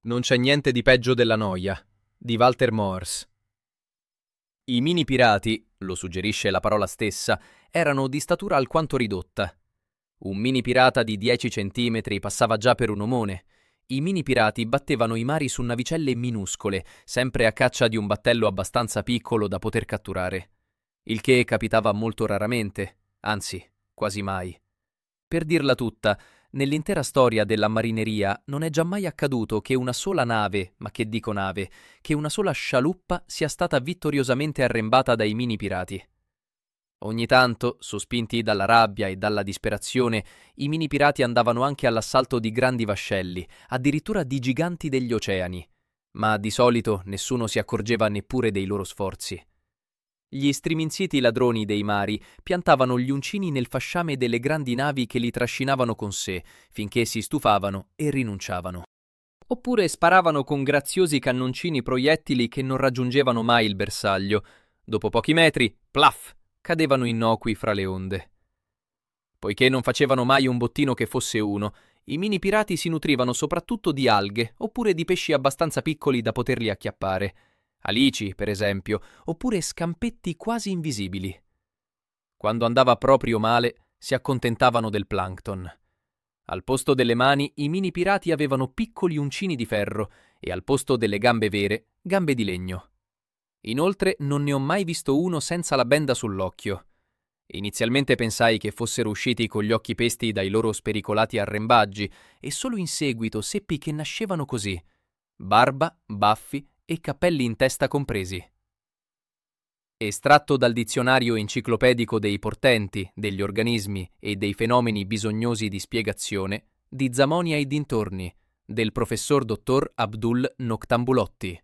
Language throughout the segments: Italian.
Non c'è niente di peggio della noia, di Walter Moers. I mini pirati, lo suggerisce la parola stessa, erano di statura alquanto ridotta. Un mini pirata di 10 centimetri passava già per un omone. I mini pirati battevano i mari su navicelle minuscole, sempre a caccia di un battello abbastanza piccolo da poter catturare. Il che capitava molto raramente, anzi, quasi mai. Per dirla tutta, nell'intera storia della marineria non è già mai accaduto che una sola nave, ma che dico nave, che una sola scialuppa sia stata vittoriosamente arrembata dai mini pirati. Ogni tanto, sospinti dalla rabbia e dalla disperazione, i mini pirati andavano anche all'assalto di grandi vascelli, addirittura di giganti degli oceani, ma di solito nessuno si accorgeva neppure dei loro sforzi. Gli striminziti ladroni dei mari piantavano gli uncini nel fasciame delle grandi navi che li trascinavano con sé, finché si stufavano e rinunciavano. Oppure sparavano con graziosi cannoncini proiettili che non raggiungevano mai il bersaglio. Dopo pochi metri, plaf, cadevano innocui fra le onde. Poiché non facevano mai un bottino che fosse uno, i mini pirati si nutrivano soprattutto di alghe oppure di pesci abbastanza piccoli da poterli acchiappare. Alici, per esempio, oppure scampetti quasi invisibili. Quando andava proprio male, si accontentavano del plankton. Al posto delle mani, i mini pirati avevano piccoli uncini di ferro e al posto delle gambe vere, gambe di legno. Inoltre non ne ho mai visto uno senza la benda sull'occhio. Inizialmente pensai che fossero usciti con gli occhi pesti dai loro spericolati arrembaggi e solo in seguito seppi che nascevano così: barba, baffi e capelli in testa compresi. Estratto dal dizionario enciclopedico dei portenti, degli organismi e dei fenomeni bisognosi di spiegazione di Zamonia e dintorni, del professor dottor Abdul Noctambulotti.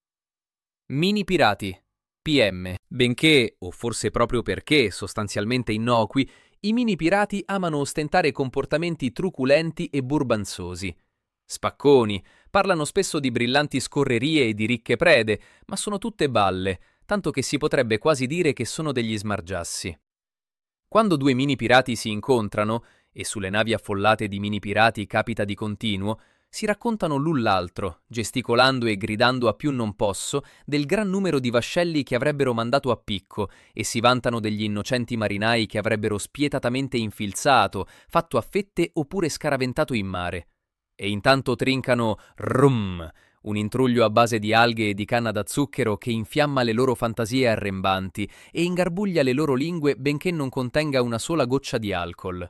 Mini pirati, PM. Benché, o forse proprio perché sostanzialmente innocui, i mini pirati amano ostentare comportamenti truculenti e burbanzosi. Spacconi, parlano spesso di brillanti scorrerie e di ricche prede, ma sono tutte balle, tanto che si potrebbe quasi dire che sono degli smargiassi. Quando due mini pirati si incontrano, e sulle navi affollate di mini pirati capita di continuo, si raccontano l'un l'altro, gesticolando e gridando a più non posso, del gran numero di vascelli che avrebbero mandato a picco e si vantano degli innocenti marinai che avrebbero spietatamente infilzato, fatto a fette oppure scaraventato in mare. E intanto trincano rum, un intruglio a base di alghe e di canna da zucchero che infiamma le loro fantasie arrembanti e ingarbuglia le loro lingue benché non contenga una sola goccia di alcol.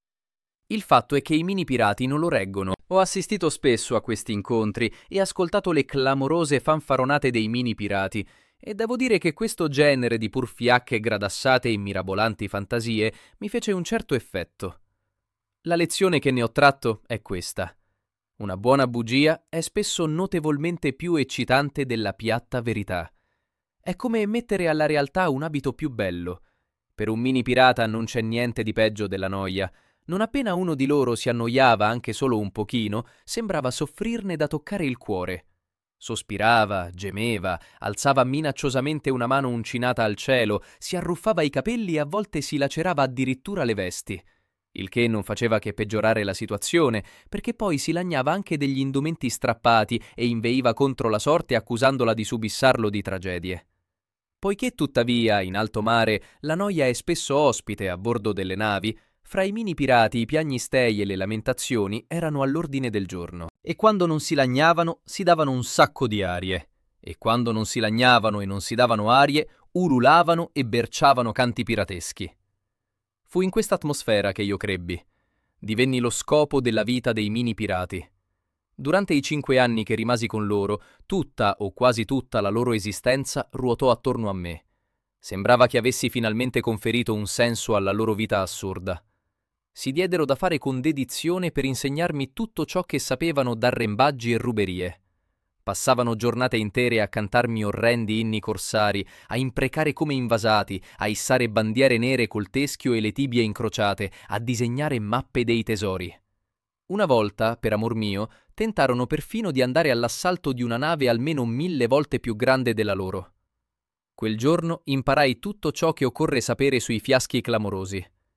Il fatto è che i mini pirati non lo reggono. Ho assistito spesso a questi incontri e ascoltato le clamorose fanfaronate dei mini pirati, e devo dire che questo genere di pur fiacche gradassate e mirabolanti fantasie mi fece un certo effetto. La lezione che ne ho tratto è questa: una buona bugia è spesso notevolmente più eccitante della piatta verità. È come mettere alla realtà un abito più bello. Per un mini pirata non c'è niente di peggio della noia. Non appena uno di loro si annoiava anche solo un pochino, sembrava soffrirne da toccare il cuore. Sospirava, gemeva, alzava minacciosamente una mano uncinata al cielo, si arruffava i capelli e a volte si lacerava addirittura le vesti. Il che non faceva che peggiorare la situazione, perché poi si lagnava anche degli indumenti strappati e inveiva contro la sorte accusandola di subissarlo di tragedie. Poiché tuttavia, in alto mare, la noia è spesso ospite a bordo delle navi, fra i mini pirati i piagnistei e le lamentazioni erano all'ordine del giorno. E quando non si lagnavano si davano un sacco di arie. E quando non si lagnavano e non si davano arie, ululavano e berciavano canti pirateschi. Fu in questa atmosfera che io crebbi. Divenni lo scopo della vita dei mini pirati. Durante i 5 anni che rimasi con loro, tutta o quasi tutta la loro esistenza ruotò attorno a me. Sembrava che avessi finalmente conferito un senso alla loro vita assurda. Si diedero da fare con dedizione per insegnarmi tutto ciò che sapevano d'arrembaggi e ruberie. Passavano giornate intere a cantarmi orrendi inni corsari, a imprecare come invasati, a issare bandiere nere col teschio e le tibie incrociate, a disegnare mappe dei tesori. Una volta, per amor mio, tentarono perfino di andare all'assalto di una nave almeno 1000 volte più grande della loro. Quel giorno imparai tutto ciò che occorre sapere sui fiaschi clamorosi.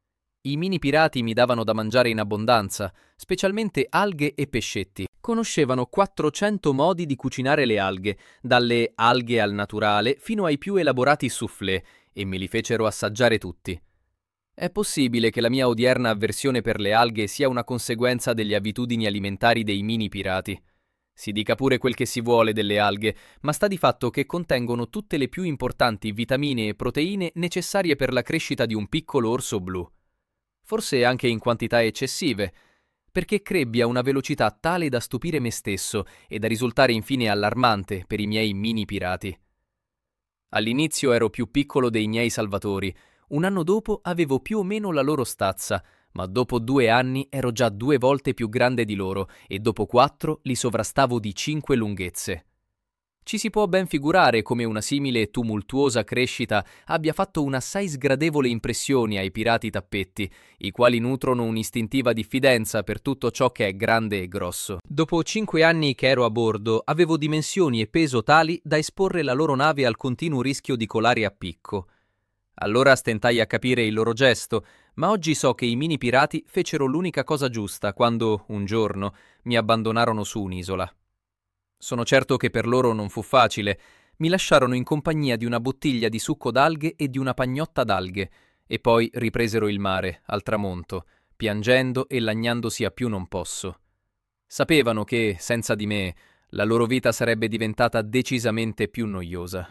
I mini pirati mi davano da mangiare in abbondanza, specialmente alghe e pescetti. Conoscevano 400 modi di cucinare le alghe, dalle alghe al naturale fino ai più elaborati soufflé, e me li fecero assaggiare tutti. È possibile che la mia odierna avversione per le alghe sia una conseguenza delle abitudini alimentari dei mini pirati. Si dica pure quel che si vuole delle alghe, ma sta di fatto che contengono tutte le più importanti vitamine e proteine necessarie per la crescita di un piccolo orso blu. Forse anche in quantità eccessive, perché crebbi a una velocità tale da stupire me stesso e da risultare infine allarmante per i miei mini pirati. All'inizio ero più piccolo dei miei salvatori, un anno dopo avevo più o meno la loro stazza, ma dopo 2 anni ero già 2 volte più grande di loro e dopo 4 li sovrastavo di 5 lunghezze. Ci si può ben figurare come una simile tumultuosa crescita abbia fatto un'assai sgradevole impressione ai pirati tappetti, i quali nutrono un'istintiva diffidenza per tutto ciò che è grande e grosso. Dopo 5 anni che ero a bordo, avevo dimensioni e peso tali da esporre la loro nave al continuo rischio di colare a picco. Allora stentai a capire il loro gesto, ma oggi so che i mini pirati fecero l'unica cosa giusta quando, un giorno, mi abbandonarono su un'isola. Sono certo che per loro non fu facile. Mi lasciarono in compagnia di una bottiglia di succo d'alghe e di una pagnotta d'alghe, e poi ripresero il mare, al tramonto, piangendo e lagnandosi a più non posso. Sapevano che, senza di me, la loro vita sarebbe diventata decisamente più noiosa.